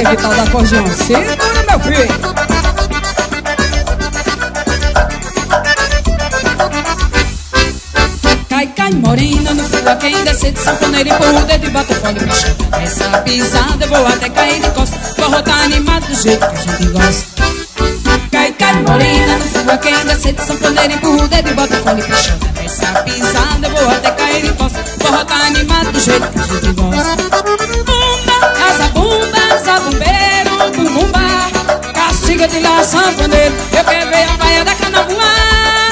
que tal da acordeão? Segura, meu filho. Cai morena no fio, quem desce de sanfoneiro, empurra o dedo e bota o fole pro chão. Essa pisada eu vou até cair de costa, forró tá animado do jeito que a gente gosta. Cai morena no fio, quem desce de sanfoneiro, empurra o dedo e bota o fole pro chão. Essa pisada eu vou até cair de costa, forró tá animado do jeito que a gente gosta. Bumba, zabumbeiro, bumbumba, castiga de lá sanfoneiro, eu quero ver a baia da cana voar.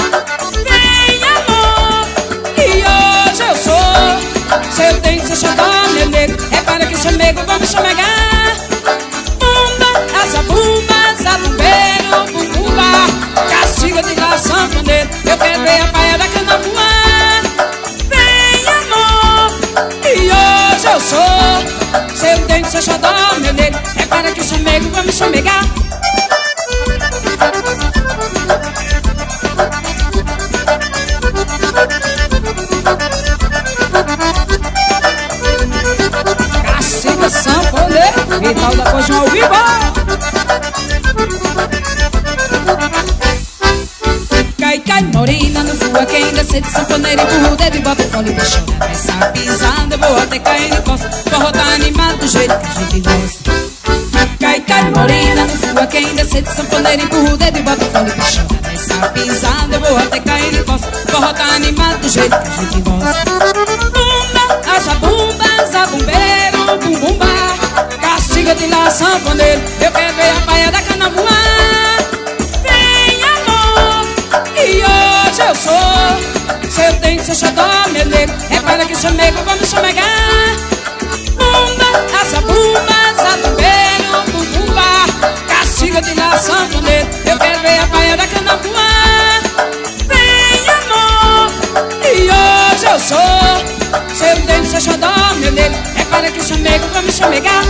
Seu dente, seu xodó, meu nego, é para que seu nego vamos chamegar. Bumba, asa bumba, zabumbeiro, bumbumba, castiga de lá sanfoneiro, eu quero ver a baia da cana voar. Vem amor, e hoje eu sou seu dente, seu xodó, meu nego, é para que seu nego vamos chamegar. E tal da coisa ao vivo. Cai morena no fio, quem desce de sanfoneiro, empurra o dedo e bota o fole pro chão. Essa pisada eu vou até cair de costa, forró tá animado do jeito que a gente gosta. Cai morena no fio, quem desce de sanfoneiro, empurra o dedo e bota o fole pro chão. Essa pisada eu vou até cair de costa, forró tá animado do jeito que a gente gosta. Bumba, zabumbeiro, bumbumba, castiga de lá sanfoneiro, eu quero ver a baia da cana voar. Vem amor, e hoje eu sou seu dente, seu xodó, meu nego, é para que seu nego vamos chamegar. Bumba, asa bumba, zabumbeiro, bumbumba, castiga de lá sanfoneiro, eu quero ver a baia da cana voar. Vem amor, e hoje eu sou seu dente, seu xodó, meu nego, é para que seu nego vamos chamegar.